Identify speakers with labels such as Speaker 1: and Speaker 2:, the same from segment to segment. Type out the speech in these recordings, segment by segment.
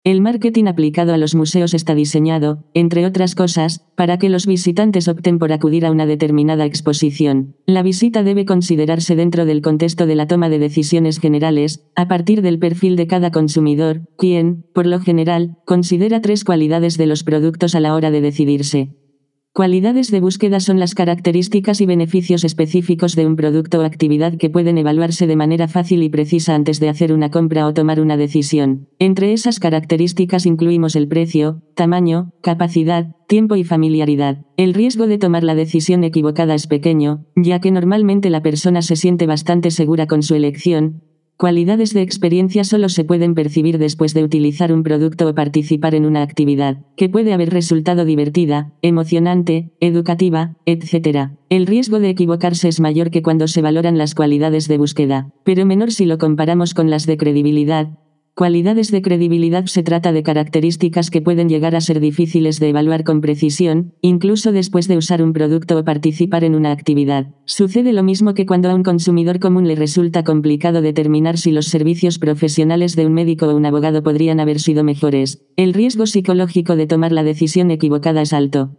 Speaker 1: El marketing aplicado a los museos está diseñado, entre otras cosas, para que los visitantes opten por acudir a una determinada exposición. La visita debe considerarse dentro del contexto de la toma de decisiones generales, a partir del perfil de cada consumidor, quien, por lo general, considera 3 cualidades de los productos a la hora de decidirse. Cualidades de búsqueda son las características y beneficios específicos de un producto o actividad que pueden evaluarse de manera fácil y precisa antes de hacer una compra o tomar una decisión. Entre esas características incluimos el precio, tamaño, capacidad, tiempo y familiaridad. El riesgo de tomar la decisión equivocada es pequeño, ya que normalmente la persona se siente bastante segura con su elección. Cualidades de experiencia solo se pueden percibir después de utilizar un producto o participar en una actividad, que puede haber resultado divertida, emocionante, educativa, etc. El riesgo de equivocarse es mayor que cuando se valoran las cualidades de búsqueda, pero menor si lo comparamos con las de credibilidad. Cualidades de credibilidad se trata de características que pueden llegar a ser difíciles de evaluar con precisión, incluso después de usar un producto o participar en una actividad. Sucede lo mismo que cuando a un consumidor común le resulta complicado determinar si los servicios profesionales de un médico o un abogado podrían haber sido mejores. El riesgo psicológico de tomar la decisión equivocada es alto.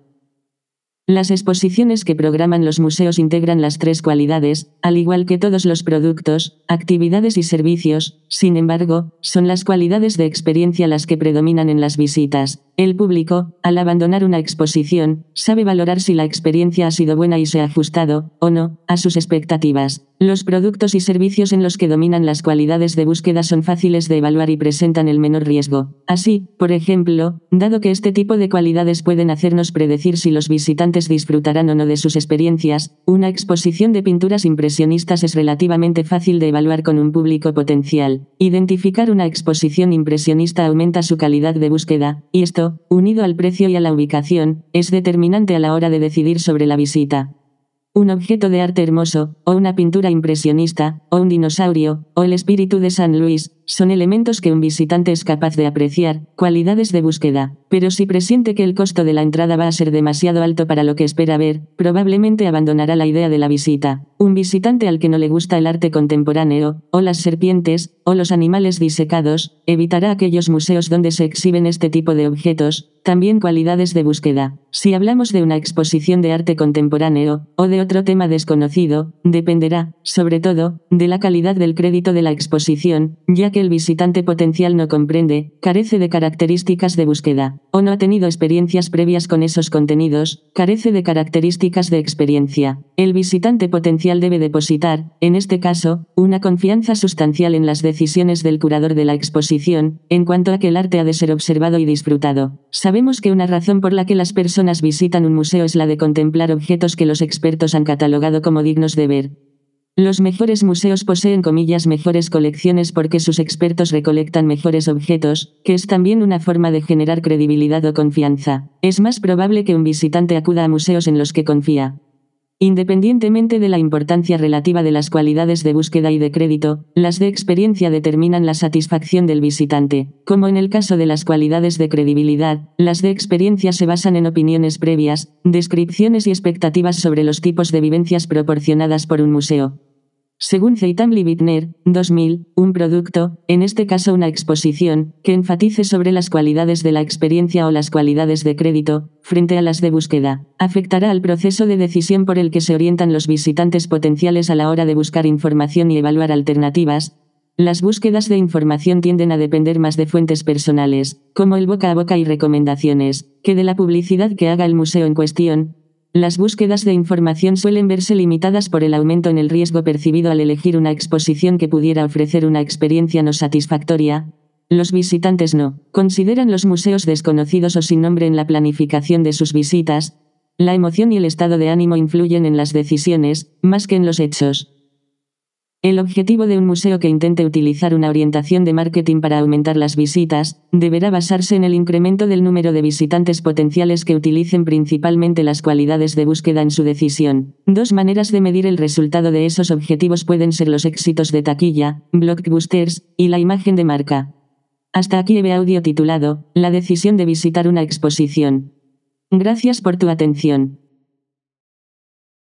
Speaker 1: Las exposiciones que programan los museos integran las 3 cualidades, al igual que todos los productos, actividades y servicios. Sin embargo, son las cualidades de experiencia las que predominan en las visitas. El público, al abandonar una exposición, sabe valorar si la experiencia ha sido buena y se ha ajustado, o no, a sus expectativas. Los productos y servicios en los que dominan las cualidades de búsqueda son fáciles de evaluar y presentan el menor riesgo. Así, por ejemplo, dado que este tipo de cualidades pueden hacernos predecir si los visitantes disfrutarán o no de sus experiencias, una exposición de pinturas impresionistas es relativamente fácil de evaluar con un público potencial. Identificar una exposición impresionista aumenta su calidad de búsqueda, y esto, unido al precio y a la ubicación, es determinante a la hora de decidir sobre la visita. Un objeto de arte hermoso, o una pintura impresionista, o un dinosaurio, o el espíritu de San Luis, son elementos que un visitante es capaz de apreciar, cualidades de búsqueda, pero si presiente que el costo de la entrada va a ser demasiado alto para lo que espera ver, probablemente abandonará la idea de la visita. Un visitante al que no le gusta el arte contemporáneo, o las serpientes, o los animales disecados, evitará aquellos museos donde se exhiben este tipo de objetos. También cualidades de búsqueda. Si hablamos de una exposición de arte contemporáneo, o de otro tema desconocido, dependerá, sobre todo, de la calidad del crédito de la exposición, ya que el visitante potencial no comprende, carece de características de búsqueda, o no ha tenido experiencias previas con esos contenidos, carece de características de experiencia. El visitante potencial debe depositar, en este caso, una confianza sustancial en las decisiones del curador de la exposición, en cuanto a que el arte ha de ser observado y disfrutado. Sabemos que una razón por la que las personas visitan un museo es la de contemplar objetos que los expertos han catalogado como dignos de ver. Los mejores museos poseen mejores colecciones porque sus expertos recolectan mejores objetos, que es también una forma de generar credibilidad o confianza. Es más probable que un visitante acuda a museos en los que confía. Independientemente de la importancia relativa de las cualidades de búsqueda y de crédito, las de experiencia determinan la satisfacción del visitante. Como en el caso de las cualidades de credibilidad, las de experiencia se basan en opiniones previas, descripciones y expectativas sobre los tipos de vivencias proporcionadas por un museo. Según Zeitamli-Bittner, 2000, un producto, en este caso una exposición, que enfatice sobre las cualidades de la experiencia o las cualidades de crédito, frente a las de búsqueda, afectará al proceso de decisión por el que se orientan los visitantes potenciales a la hora de buscar información y evaluar alternativas. Las búsquedas de información tienden a depender más de fuentes personales, como el boca a boca y recomendaciones, que de la publicidad que haga el museo en cuestión. Las búsquedas de información suelen verse limitadas por el aumento en el riesgo percibido al elegir una exposición que pudiera ofrecer una experiencia no satisfactoria. Los visitantes no consideran los museos desconocidos o sin nombre en la planificación de sus visitas. La emoción y el estado de ánimo influyen en las decisiones, más que en los hechos. El objetivo de un museo que intente utilizar una orientación de marketing para aumentar las visitas, deberá basarse en el incremento del número de visitantes potenciales que utilicen principalmente las cualidades de búsqueda en su decisión. 2 maneras de medir el resultado de esos objetivos pueden ser los éxitos de taquilla, blockbusters, y la imagen de marca. Hasta aquí el audio titulado, La decisión de visitar una exposición. Gracias por tu atención.